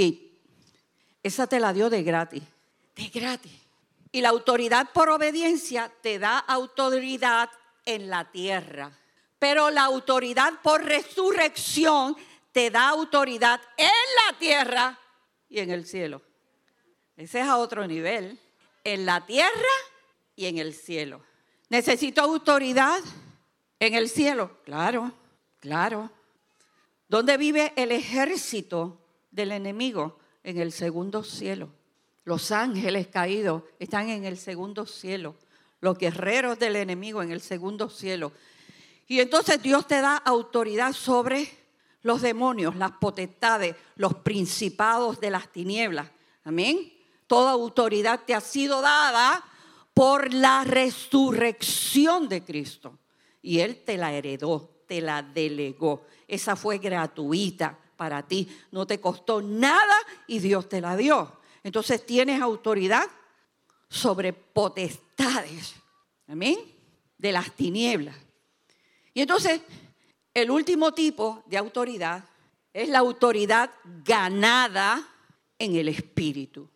esa te la dio de gratis. De gratis. Y la autoridad por obediencia te da autoridad en la tierra. Pero la autoridad por resurrección te da autoridad en la tierra y en el cielo. Ese es a otro nivel. En la tierra y en el cielo. ¿Necesito autoridad en el cielo? Claro, claro. ¿Dónde vive el ejército del enemigo? En el segundo cielo. Los ángeles caídos están en el segundo cielo. Los guerreros del enemigo en el segundo cielo. Y entonces Dios te da autoridad sobre los demonios, las potestades, los principados de las tinieblas. Amén. Toda autoridad te ha sido dada por la resurrección de Cristo. Y Él te la heredó, te la delegó. Esa fue gratuita para ti. No te costó nada y Dios te la dio. Entonces tienes autoridad sobre potestades. Amén. De las tinieblas. Y entonces el último tipo de autoridad es la autoridad ganada en el Espíritu.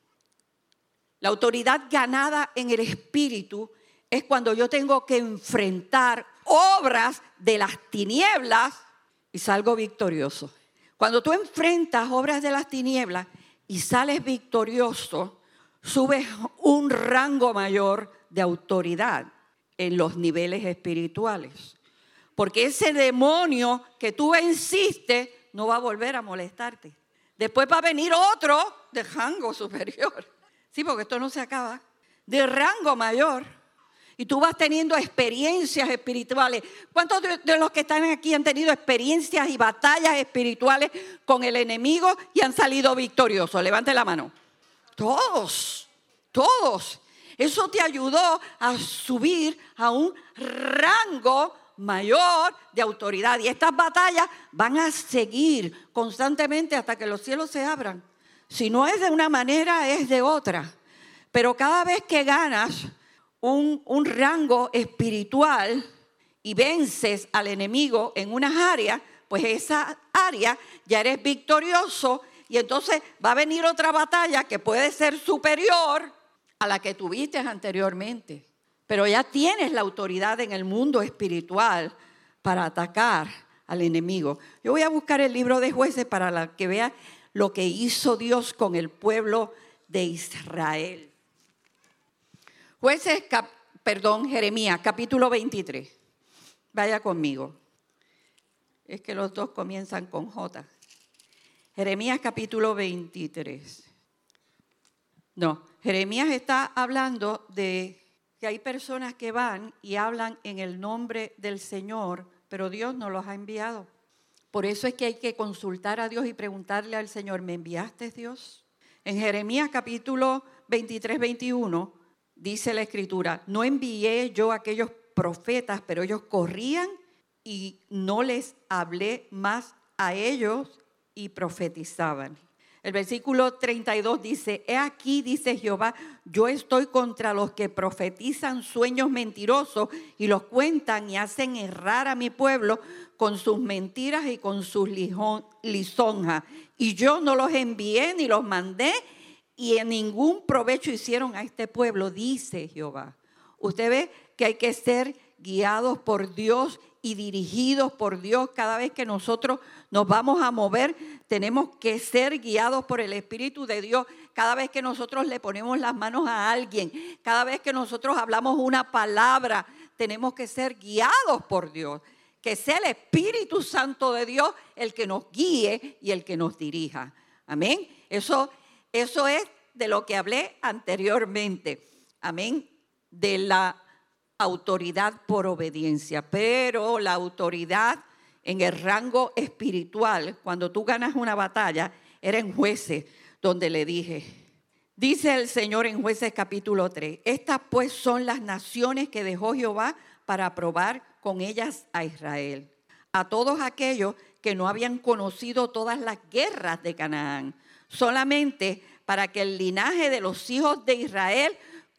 La autoridad ganada en el Espíritu es cuando yo tengo que enfrentar obras de las tinieblas y salgo victorioso. Cuando tú enfrentas obras de las tinieblas y sales victorioso, subes un rango mayor de autoridad en los niveles espirituales. Porque ese demonio que tú venciste no va a volver a molestarte. Después va a venir otro de rango superior. Sí, porque esto no se acaba. De rango mayor. Y tú vas teniendo experiencias espirituales. ¿Cuántos de los que están aquí han tenido experiencias y batallas espirituales con el enemigo y han salido victoriosos? Levante la mano. Todos. Todos. Eso te ayudó a subir a un rango mayor de autoridad. Y estas batallas van a seguir constantemente hasta que los cielos se abran. Si no es de una manera, es de otra. Pero cada vez que ganas un rango espiritual y vences al enemigo en unas áreas, pues esa área ya eres victorioso y entonces va a venir otra batalla que puede ser superior a la que tuviste anteriormente. Pero ya tienes la autoridad en el mundo espiritual para atacar al enemigo. Yo voy a buscar el libro de Jueces para que vea lo que hizo Dios con el pueblo de Israel. Jeremías, capítulo 23. Vaya conmigo. Es que los dos comienzan con J. Jeremías, capítulo 23. No, Jeremías está hablando de que hay personas que van y hablan en el nombre del Señor, pero Dios no los ha enviado. Por eso es que hay que consultar a Dios y preguntarle al Señor, ¿me enviaste, Dios? En Jeremías capítulo 23, 21, dice la Escritura, no envié yo a aquellos profetas, pero ellos corrían y no les hablé más a ellos y profetizaban. El versículo 32 dice, he aquí, dice Jehová, yo estoy contra los que profetizan sueños mentirosos y los cuentan y hacen errar a mi pueblo con sus mentiras y con sus lisonjas. Y yo no los envié ni los mandé y en ningún provecho hicieron a este pueblo, dice Jehová. Usted ve que hay que ser guiados por Dios y dirigidos por Dios. Cada vez que nosotros nos vamos a mover, tenemos que ser guiados por el Espíritu de Dios. Cada vez que nosotros le ponemos las manos a alguien, cada vez que nosotros hablamos una palabra, tenemos que ser guiados por Dios. Que sea el Espíritu Santo de Dios el que nos guíe y el que nos dirija. Amén. Eso es de lo que hablé anteriormente. Amén. De la autoridad por obediencia. Pero la autoridad en el rango espiritual, cuando tú ganas una batalla, era en Jueces, donde le dije, dice el Señor en Jueces capítulo 3, estas pues son las naciones que dejó Jehová para probar con ellas a Israel, a todos aquellos que no habían conocido todas las guerras de Canaán, solamente para que el linaje de los hijos de Israel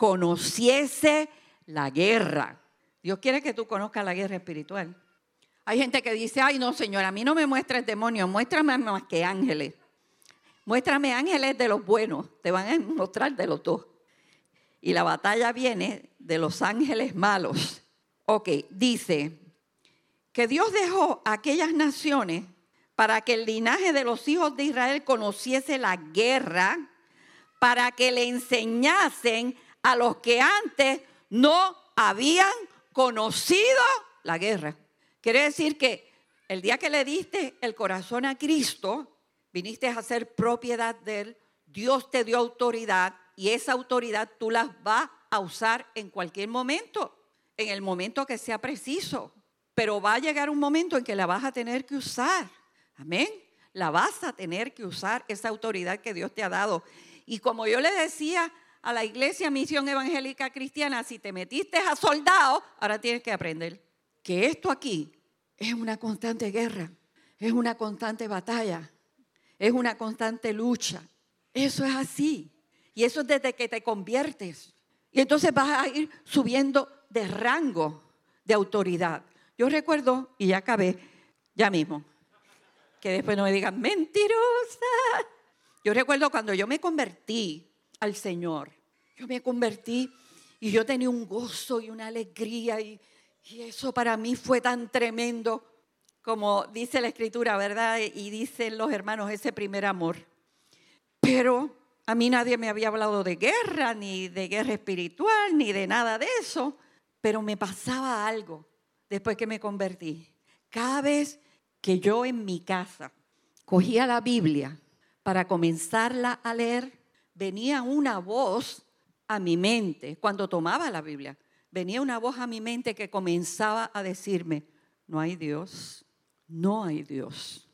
conociese la guerra. Dios quiere que tú conozcas la guerra espiritual. Hay gente que dice, ay no Señor, a mí no me muestres demonios, muéstrame más que ángeles. Muéstrame ángeles de los buenos, te van a mostrar de los dos. Y la batalla viene de los ángeles malos. Ok, dice que Dios dejó a aquellas naciones para que el linaje de los hijos de Israel conociese la guerra, para que le enseñasen a los que antes no habían conocido la guerra. Quiere decir que el día que le diste el corazón a Cristo, viniste a ser propiedad de Él, Dios te dio autoridad y esa autoridad tú las vas a usar en cualquier momento. En el momento que sea preciso, pero va a llegar un momento en que la vas a tener que usar, amén, la vas a tener que usar esa autoridad que Dios te ha dado. Y como yo le decía a la iglesia Misión Evangélica Cristiana, si te metiste a soldado, ahora tienes que aprender que esto aquí es una constante guerra, es una constante batalla, es una constante lucha, eso es así, y eso es desde que te conviertes, y entonces vas a ir subiendo de rango de autoridad. Yo recuerdo, y ya acabé, ya mismo, que después no me digan, mentirosa. Yo recuerdo cuando yo me convertí al Señor, yo me convertí y yo tenía un gozo y una alegría y eso para mí fue tan tremendo, como dice la Escritura, ¿verdad? Y dicen los hermanos, ese primer amor. Pero a mí nadie me había hablado de guerra, ni de guerra espiritual, ni de nada de eso. Pero me pasaba algo después que me convertí. Cada vez que yo en mi casa cogía la Biblia para comenzarla a leer, venía una voz a mi mente. Cuando tomaba la Biblia, venía una voz a mi mente que comenzaba a decirme, no hay Dios, no hay Dios,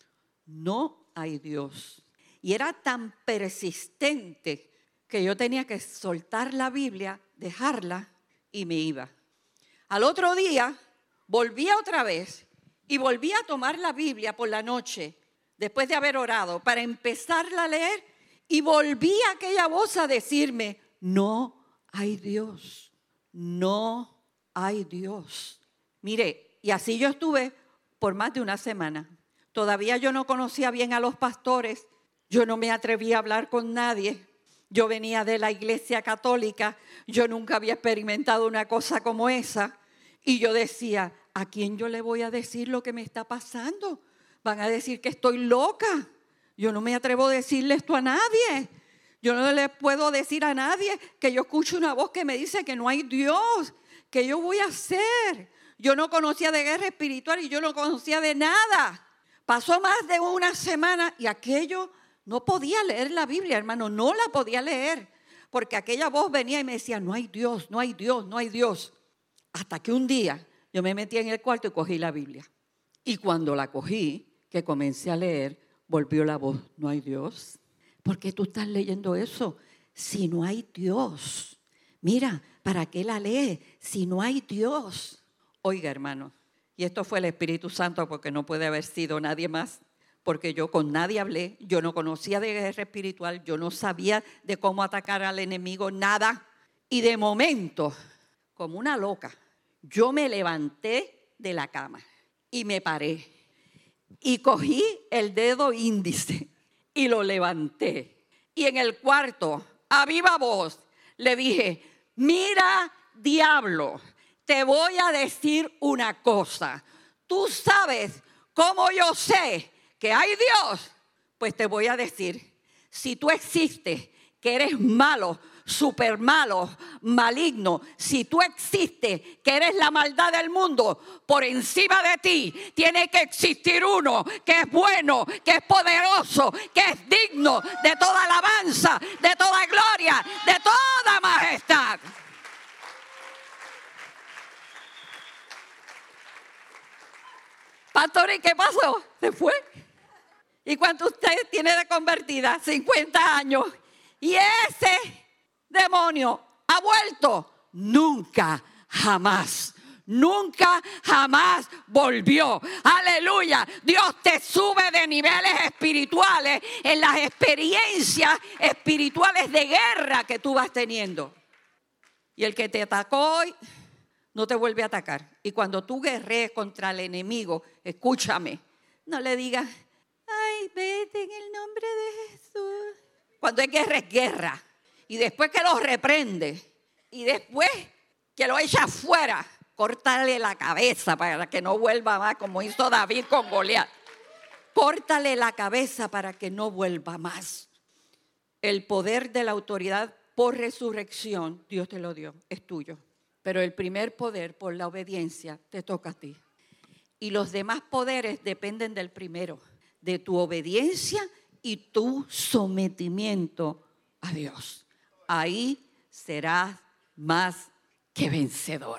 no hay Dios. Y era tan persistente que yo tenía que soltar la Biblia, dejarla, y me iba. Al otro día volvía otra vez y volvía a tomar la Biblia por la noche después de haber orado para empezarla a leer y volvía aquella voz a decirme, no hay Dios, no hay Dios. Mire, y así yo estuve por más de una semana. Todavía yo no conocía bien a los pastores, yo no me atrevía a hablar con nadie. Yo venía de la iglesia católica, yo nunca había experimentado una cosa como esa. Y yo decía, ¿a quién yo le voy a decir lo que me está pasando? Van a decir que estoy loca. Yo no me atrevo a decirle esto a nadie. Yo no le puedo decir a nadie que yo escucho una voz que me dice que no hay Dios. ¿Qué yo voy a hacer? Yo no conocía de guerra espiritual y yo no conocía de nada. Pasó más de una semana y aquello... No podía leer la Biblia, hermano, no la podía leer, porque aquella voz venía y me decía, no hay Dios, no hay Dios, no hay Dios. Hasta que un día yo me metí en el cuarto y cogí la Biblia. Y cuando la cogí, que comencé a leer, volvió la voz, no hay Dios. ¿Por qué tú estás leyendo eso? Si no hay Dios. Mira, ¿para qué la lees? Si no hay Dios. Oiga, hermano, y esto fue el Espíritu Santo porque no puede haber sido nadie más. Porque yo con nadie hablé, yo no conocía de guerra espiritual, yo no sabía de cómo atacar al enemigo, nada. Y de momento, como una loca, yo me levanté de la cama y me paré y cogí el dedo índice y lo levanté. Y en el cuarto, a viva voz, le dije, mira, diablo, te voy a decir una cosa. Tú sabes cómo yo sé que hay Dios. Pues te voy a decir, si tú existes, que eres malo, súper malo, maligno, si tú existes, que eres la maldad del mundo, por encima de ti tiene que existir uno que es bueno, que es poderoso, que es digno de toda alabanza, de toda gloria, de toda majestad. Pastor, ¿y qué pasó? ¿Se fue? ¿Y cuánto usted tiene de convertida? 50 años. Y ese demonio ha vuelto. Nunca, jamás. Nunca, jamás volvió. Aleluya. Dios te sube de niveles espirituales en las experiencias espirituales de guerra que tú vas teniendo. Y el que te atacó hoy no te vuelve a atacar. Y cuando tú guerrees contra el enemigo, escúchame, no le digas, ay, vete en el nombre de Jesús. Cuando es guerra. Y después que lo reprende, y después que lo echa afuera, córtale la cabeza para que no vuelva más, como hizo David con Goliat. Córtale la cabeza para que no vuelva más. El poder de la autoridad por resurrección, Dios te lo dio, es tuyo. Pero el primer poder por la obediencia te toca a ti. Y los demás poderes dependen del primero, de tu obediencia y tu sometimiento a Dios. Ahí serás más que vencedor.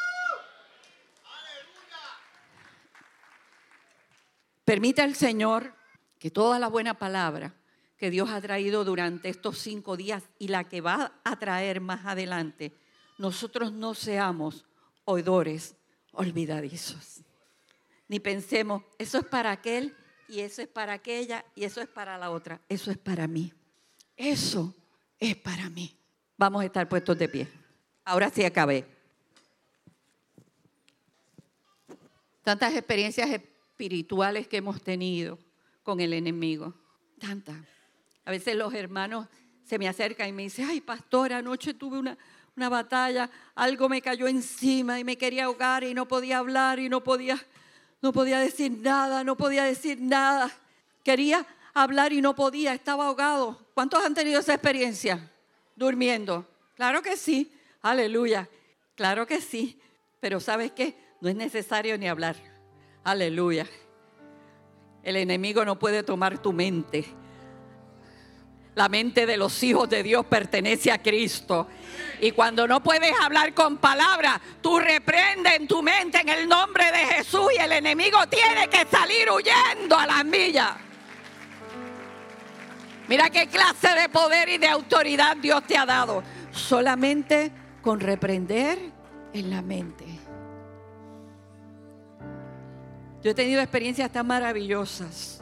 Permita al Señor que toda la buena palabra que Dios ha traído durante estos 5 días y la que va a traer más adelante, nosotros no seamos oidores olvidadizos. Ni pensemos, eso es para aquel y eso es para aquella y eso es para la otra. Eso es para mí. Eso es para mí. Vamos a estar puestos de pie. Ahora sí acabé. Tantas experiencias espirituales que hemos tenido con el enemigo. Tantas. A veces los hermanos se me acercan y me dicen, ay, pastora, anoche tuve una batalla, algo me cayó encima y me quería ahogar y no podía hablar y no podía decir nada. Quería hablar y no podía, estaba ahogado. ¿Cuántos han tenido esa experiencia? Durmiendo. Claro que sí, aleluya, claro que sí. Pero ¿sabes qué? No es necesario ni hablar. Aleluya. El enemigo no puede tomar tu mente. La mente de los hijos de Dios pertenece a Cristo. Y cuando no puedes hablar con palabras, tú reprendes en tu mente en el nombre de Jesús y el enemigo tiene que salir huyendo a las millas. Mira qué clase de poder y de autoridad Dios te ha dado. Solamente con reprender en la mente. Yo he tenido experiencias tan maravillosas.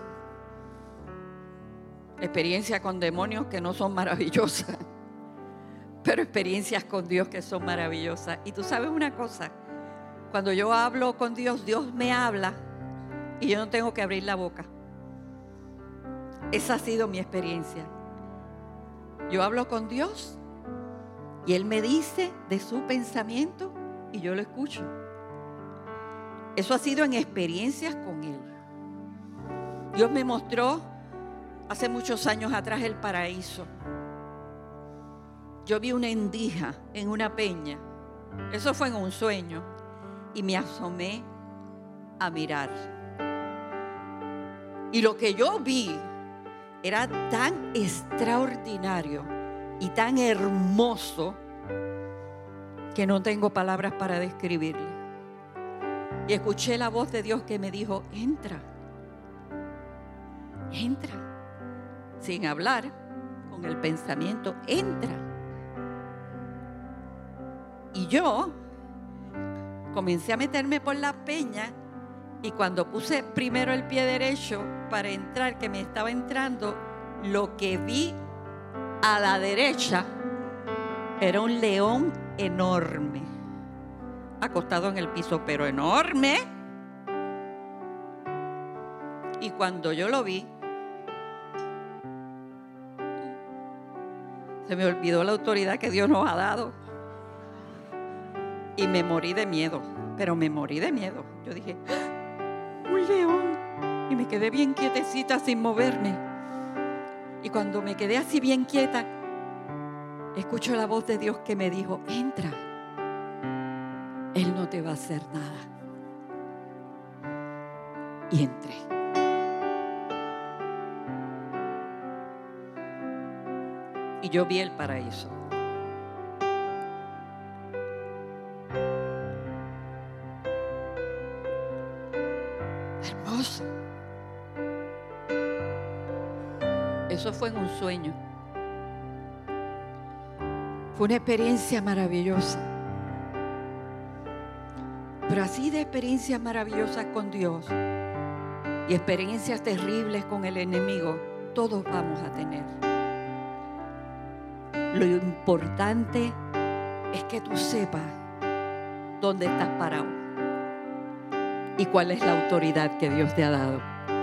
Experiencias con demonios que no son maravillosas, pero experiencias con Dios que son maravillosas. Y tú sabes una cosa, cuando yo hablo con Dios, Dios me habla y yo no tengo que abrir la boca. Esa ha sido mi experiencia. Yo hablo con Dios y Él me dice de su pensamiento y yo lo escucho. Eso ha sido en experiencias con Él. Dios me mostró hace muchos años atrás el paraíso. Yo vi una endija en una peña. Eso fue en un sueño. Y me asomé a mirar. Y lo que yo vi era tan extraordinario y tan hermoso que no tengo palabras para describirle. Y escuché la voz de Dios que me dijo, entra. Entra. Sin hablar, con el pensamiento, entra. Y yo comencé a meterme por la peña y cuando puse primero el pie derecho para entrar, que me estaba entrando, lo que vi a la derecha era un león enorme, acostado en el piso, pero enorme. Y cuando yo lo vi, se me olvidó la autoridad que Dios nos ha dado. Y me morí de miedo, pero me morí de miedo. Yo dije, ¡ah! Un león. Y me quedé bien quietecita sin moverme. Y cuando me quedé así bien quieta, escucho la voz de Dios que me dijo, entra. Él no te va a hacer nada. Y entré. Y yo vi el paraíso. Hermoso. Eso fue en un sueño. Fue una experiencia maravillosa. Pero así de experiencias maravillosas con Dios y experiencias terribles con el enemigo, todos vamos a tener. Lo importante es que tú sepas dónde estás parado y cuál es la autoridad que Dios te ha dado.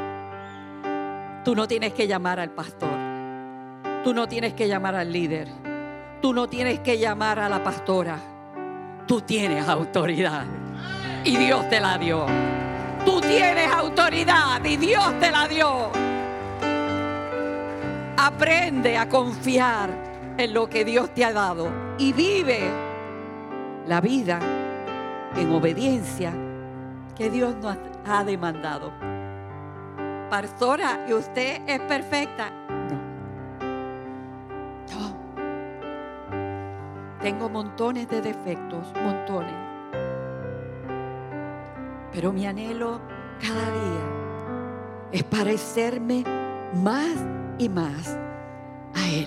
Tú no tienes que llamar al pastor, tú no tienes que llamar al líder, tú no tienes que llamar a la pastora. Tú tienes autoridad y Dios te la dio. Tú tienes autoridad y Dios te la dio. Aprende a confiar en lo que Dios te ha dado y vive la vida en obediencia que Dios nos ha demandado. Pastora, ¿y usted es perfecta? No. Tengo montones de defectos, montones. Pero mi anhelo cada día es parecerme más y más a Él.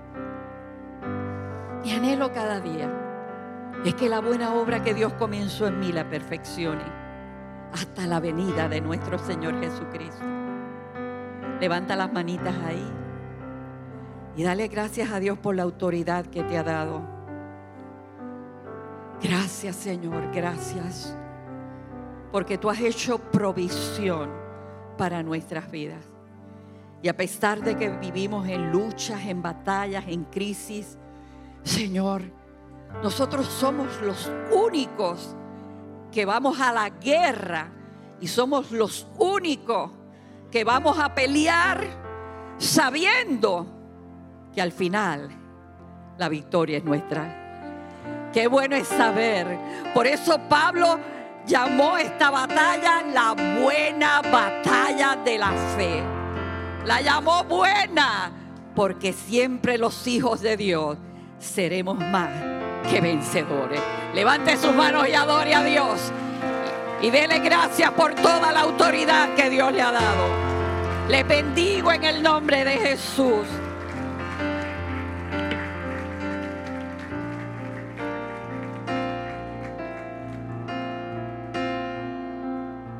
Mi anhelo cada día es que la buena obra que Dios comenzó en mí la perfeccione hasta la venida de nuestro Señor Jesucristo. Levanta las manitas ahí y dale gracias a Dios por la autoridad que te ha dado. Gracias, Señor, gracias. Porque tú has hecho provisión para nuestras vidas. Y a pesar de que vivimos en luchas, en batallas, en crisis, Señor, nosotros somos los únicos que vamos a la guerra y somos los únicos que vamos a pelear sabiendo que al final la victoria es nuestra. Qué bueno es saber. Por eso Pablo llamó esta batalla la buena batalla de la fe. La llamó buena porque siempre los hijos de Dios seremos más que vencedores. Levante sus manos y adore a Dios y dele gracias por toda la autoridad que Dios le ha dado. Le bendigo en el nombre de Jesús.